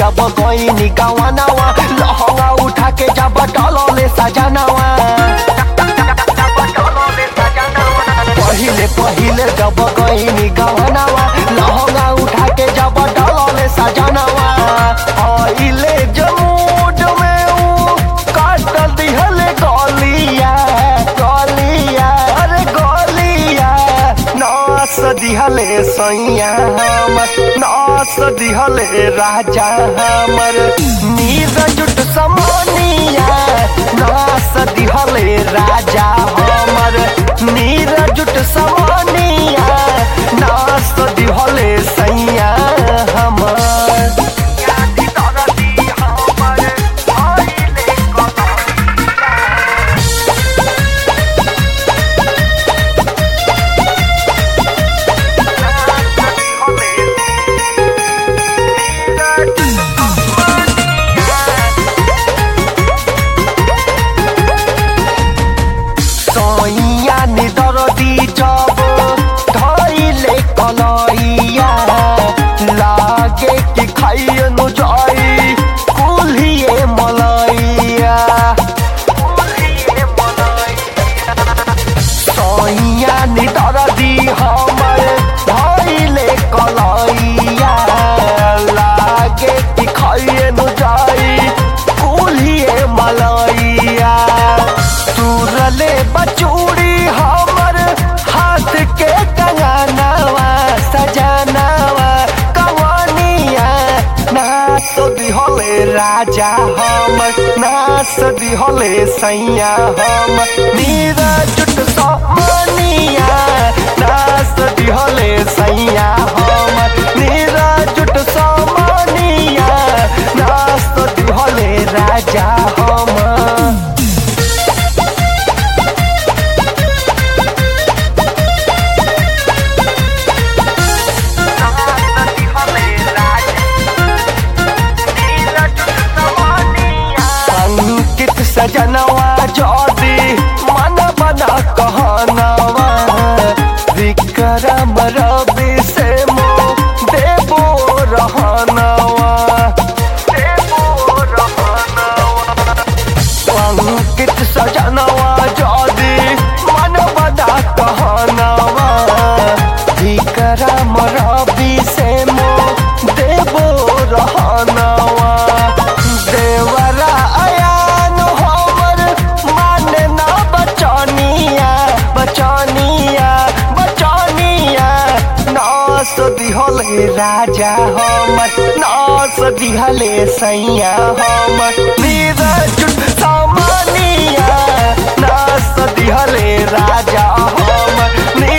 जब गईनी गवानावा लहंगा उठा के जब डलले सजनावा पहिले जब गईनी गवानावा लहंगा उठा के जब डलले सजनावा आइले जमूड में ऊ काट दिहले गलिया गलिया अरे गलिया नास दिहले सैया हमर नास दिहले राजा हमर नीर जुट समनिया नास दिहले राजा हमर नीर जुट समनिया नास दिहले सैया हमर लागे कि खाइए नु जाई कुल्हिए मलैया सैया निदर दी हमर धइले कलैया लागे कि खाइए नु जाई कुल्हिए मलैया तुरले बचूड़ी हमर हाथ के कंगनवा सजनावा नास दिहले राजा हमर नास दिहले सैया हमर नीर जुट समनिया नास दिहले सैया हमर नीर जुट समनिया नास दिहले राजा हमर सजनवा जोदी मन बना कहनावा विक्रम रवि से मो देवो रहनावा अंकित सजनवा जोदी मन बना कहनावा विक्रम रवि से मो देवो रहनावा देवरा नास दिहले राजा हमर नास दिहले सैया हमर नीर जुट समनिया नास दिहले राजा हमर।